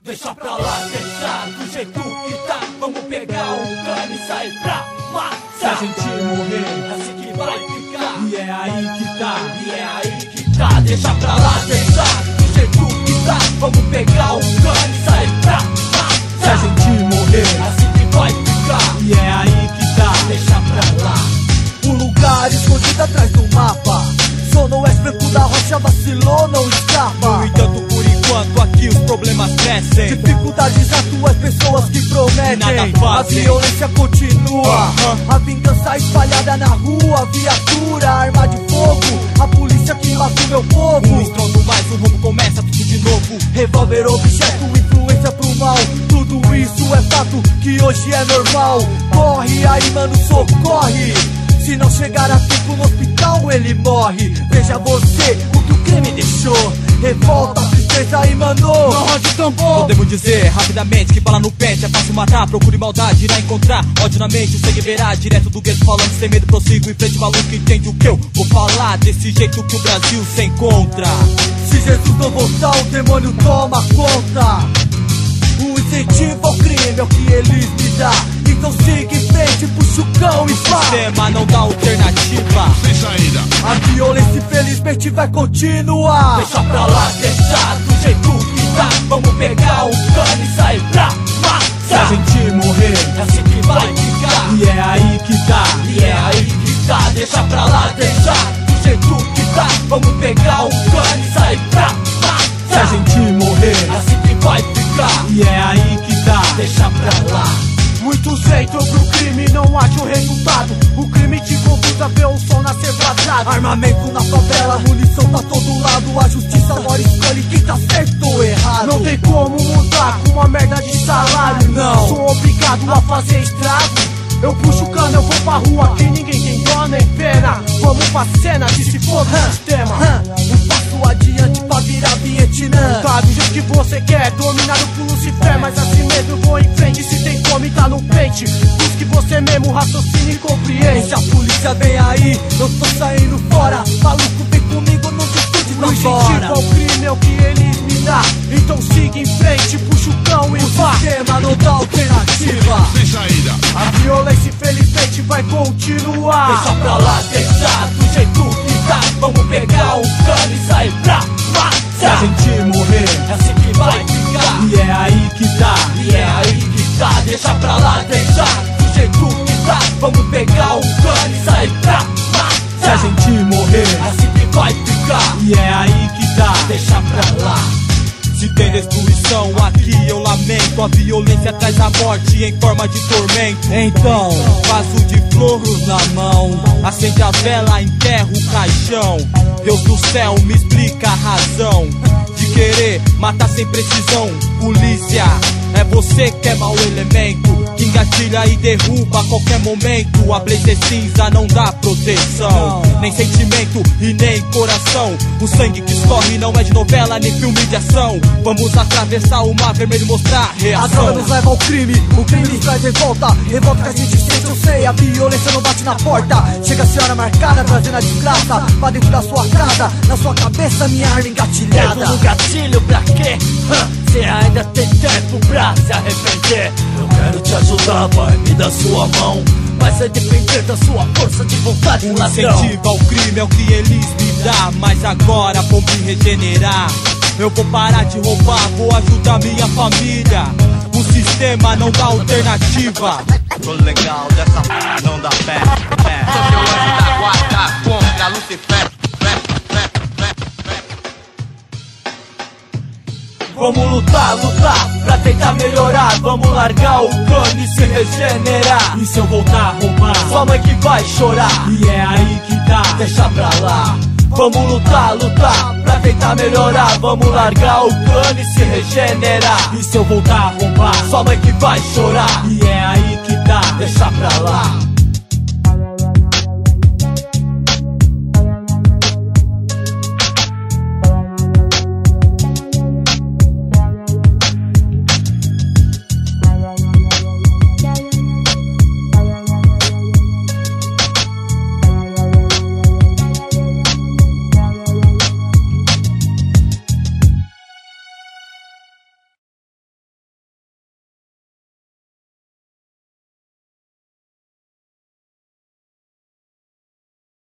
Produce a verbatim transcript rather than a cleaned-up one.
Deixa pra lá, deixa do jeito que tá. Vamos pegar um cano e sair pra matar. Se a gente morrer, é assim que vai ficar. E é aí que tá, e é aí que tá. Deixa pra lá, deixa do jeito que tá. Vamos pegar um cano e sair pra matar. Se a gente morrer, é assim que vai ficar. E é aí que tá, deixa pra lá. Um lugar escondido atrás do mapa. Zona Oeste, Franco da Rocha, vacilou, não escapa. No entanto, por enquanto aqui os problemas crescem. Dificuldades atuais, pessoas que prometem. Nada A fazem. violência continua, Uhum. a vingança espalhada na rua. Viatura, arma de fogo, a polícia que mata o meu povo. Um estrondo mais, um roubo começa tudo de novo. Revólver, objeto, influência pro mal. Tudo isso é fato que hoje é normal. Corre aí, mano, socorre. Se não chegar a tempo no hospital, ele morre. Veja você o que o crime deixou. Revolta, tristeza e mano, não rode tambor. Podemos dizer rapidamente que bala no pente é fácil matar. Procure maldade, irá encontrar ódio na mente. O sangue verá direto do gueto falando sem medo. Prossigo em frente, maluco, entende o que eu vou falar. Desse jeito que o Brasil se encontra. Se Jesus não voltar, o demônio toma conta. O incentivo ao crime é o que eles me dá. Então siga em frente, puxa o cão e vá. O sistema não dá alternativa. Sem saída. A violência infelizmente vai continuar. Deixa pra lá, deixa do jeito que tá. Vamos pegar um cano e sair pra matar. Se a gente morrer, é assim que vai ficar. e é aí que tá, E é aí que tá. Deixa pra lá, deixa do jeito que tá. Vamos pegar um cano e sair pra matar. Se a gente morrer, é assim que vai ficar. e é aí que tá, Deixa pra lá. Muitos entram pro crime, não acham resultado. O crime te conduz a ver o sol nascer vazado. Armamento na favela, munição pra todo lado. A justiça agora escolhe quem tá certo ou errado. Não tem como mudar com uma merda de salário. Não, sou obrigado a fazer estrago. Eu puxo o cano, eu vou pra rua, que ninguém tem dó nem pena. Vamos pra cena, que se for do sistema. Um passo adiante pra virar Vietnã. Tá do jeito que você quer, dominado por Lucifer. Mas assim mesmo eu vou em frente, se tem fome tá no pente. Busque você mesmo, raciocínio e compreende. Se a polícia vem aí, eu tô saindo fora. Maluco, vem comigo, não discute, tá fora. O incentivo ao crime é o que eles me dá. Então siga em frente, puxa o cão e vá. O sistema não dá alternativa. Sem saída. A violência infelizmente vai continuar. Deixa pra lá, deixa do jeito que tá. Vamos pegar um cano e sair pra se a matar. gente morrer, É assim que vai ficar. e é aí que tá, E é aí que tá. Deixa pra lá, deixa do jeito que tá. Vamos pegar um cano e sair pra matar. se a gente morrer, É assim que vai ficar. e é aí que tá, Deixa pra lá. se tem destruição aqui eu lamento. A violência traz a morte em forma de tormento. Então, vaso de flores na mão, acende a vela, enterra o caixão. Deus do céu, me explica a razão de querer matar sem precisão. Polícia, é você que é mau elemento, que engatilha e derruba a qualquer momento. A blazer cinza não dá proteção, nem sentimento e nem coração. O sangue que escorre não é de novela nem filme de ação. Vamos atravessar o mar vermelho e mostrar A droga reação. nos leva ao crime, o crime nos traz revolta. Revolta que a gente sente, eu sei, a violência não bate na porta. Chega a senhora marcada, trazendo a desgraça pra dentro da sua casa. Na sua cabeça, minha arma engatilhada. Dedo no gatilho pra quê? Cê ainda tem tempo pra se arrepender. Eu quero te ajudar, vai, me dá sua mão. Mas vai depender da sua força de vontade, O ladrão. incentivo ao crime é o que eles me dão, mas agora vou me regenerar. Eu vou parar de roubar, vou ajudar minha família. O sistema não dá alternativa. Tô legal dessa m... não dá pé, pé. Sou seu anjo da guarda contra Lucifer. Vamos lutar, lutar pra tentar melhorar. Vamos largar o cano e se regenerar. E se eu voltar a roubar, Sua mãe que vai chorar. e é aí que tá, Deixa pra lá. Vamos lutar, lutar pra tentar melhorar. Vamos largar o cano e se regenerar. e se eu voltar a roubar, Sua mãe que vai chorar. e é aí que tá, Deixa pra lá.